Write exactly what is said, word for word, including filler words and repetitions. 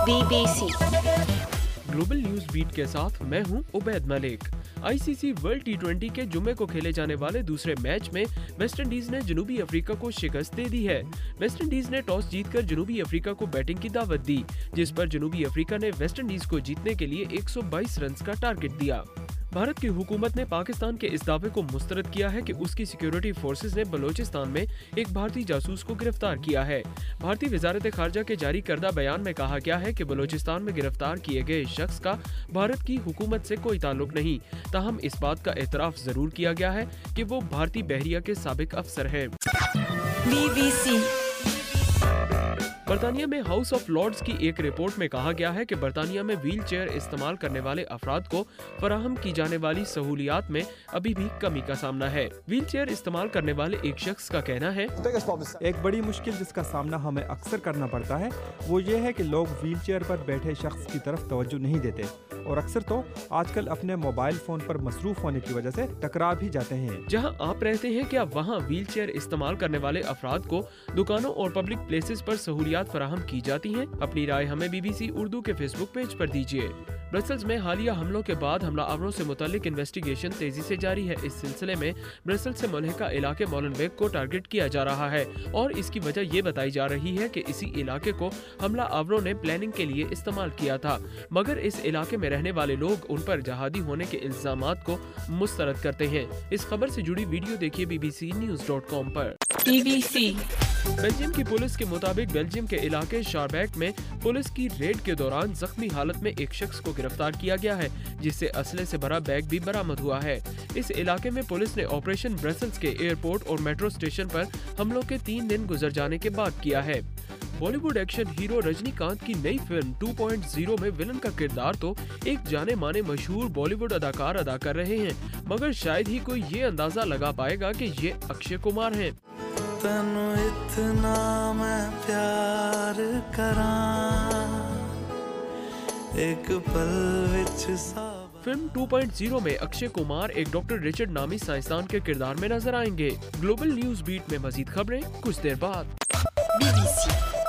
B B C global news beat के साथ मैं हूं Ubaid Malik. I C C world T twenty के जुम्मे को खेले जाने वाले दूसरे मैच में वेस्टइंडीज ने जनूबी अफ्रीका को शिकस्त दे दी है। वेस्टइंडीज ने टॉस जीतकर जनूबी अफ्रीका को बैटिंग की दावत दी, जिस पर जनूबी अफ्रीका ने वेस्टइंडीज को जीतने के लिए एक सौ बाईस रन का टारगेट दिया। भारत की हुकूमत ने पाकिस्तान के इस दावे को मुस्तरद किया है कि उसकी सिक्योरिटी फोर्सेस ने बलोचिस्तान में एक भारतीय जासूस को गिरफ्तार किया है। भारतीय वजारत खारजा के जारी करदा बयान में कहा गया है कि बलोचिस्तान में गिरफ्तार किए गए शख्स का भारत की हुकूमत से कोई ताल्लुक नहीं, ताहम इस बात का एतराफ जरूर किया गया है कि वो भारतीय बहरिया के साबिक अफसर हैं। बी बी सी बर्तानिया में हाउस ऑफ लॉर्ड्स की एक रिपोर्ट में कहा गया है कि बर्तानिया में व्हील चेयर इस्तेमाल करने वाले अफराद को फराहम की जाने वाली सहूलियात में अभी भी कमी का सामना है। व्हील चेयर इस्तेमाल करने वाले एक शख्स का कहना है, एक बड़ी मुश्किल जिसका सामना हमें अक्सर करना पड़ता है वो ये है कि लोग व्हील चेयर पर बैठे शख्स की तरफ तवज्जो नहीं देते और अक्सर तो आजकल अपने मोबाइल फोन पर मसरूफ होने की वजह से टकरा भी जाते हैं। जहां आप रहते हैं क्या वहां व्हील चेयर इस्तेमाल करने वाले अफराद को दुकानों और पब्लिक प्लेसेस पर सहूलियात फराहम की जाती हैं? अपनी राय हमें बी बी सी उर्दू के फेसबुक पेज पर दीजिए। ब्रसल्स में हालिया हमलों के बाद हमलावरों से मुतालिक इन्वेस्टिगेशन तेजी से जारी है। इस सिलसिले में ब्रसल्स से मुल्हिका इलाके मोलेनबेक को टारगेट किया जा रहा है और इसकी वजह ये बताई जा रही है कि इसी इलाके को हमलावरों ने प्लानिंग के लिए इस्तेमाल किया था, मगर इस इलाके में रहने वाले लोग उन पर जहादी होने के इल्जामात को मुस्तरद करते हैं। इस खबर से जुड़ी वीडियो देखिए B B C news dot com पर। बी बी सी बेल्जियम की पुलिस के मुताबिक बेल्जियम के इलाके शारबैक में पुलिस की रेड के दौरान जख्मी हालत में एक शख्स को गिरफ्तार किया गया है, जिससे असले से भरा बैग भी बरामद हुआ है। इस इलाके में पुलिस ने ऑपरेशन ब्रसल्स के एयरपोर्ट और मेट्रो स्टेशन पर हमलों के तीन दिन गुजर जाने के बाद किया है। बॉलीवुड एक्शन हीरो रजनीकांत की नई फिल्म टू पॉइंट ज़ीरो में विलन का किरदार तो एक जाने माने मशहूर बॉलीवुड अदाकार अदा कर रहे हैं, मगर शायद ही कोई ये अंदाजा लगा पाएगा कि ये अक्षय कुमार हैं। तनु इतना मैं प्यार करां एक पल विच सा। फिल्म टू पॉइंट ज़ीरो में अक्षय कुमार एक डॉक्टर रिचर्ड नामी साइंसदान के किरदार में नजर आएंगे। ग्लोबल न्यूज बीट में मजीद खबरें कुछ देर बाद। बी बी सी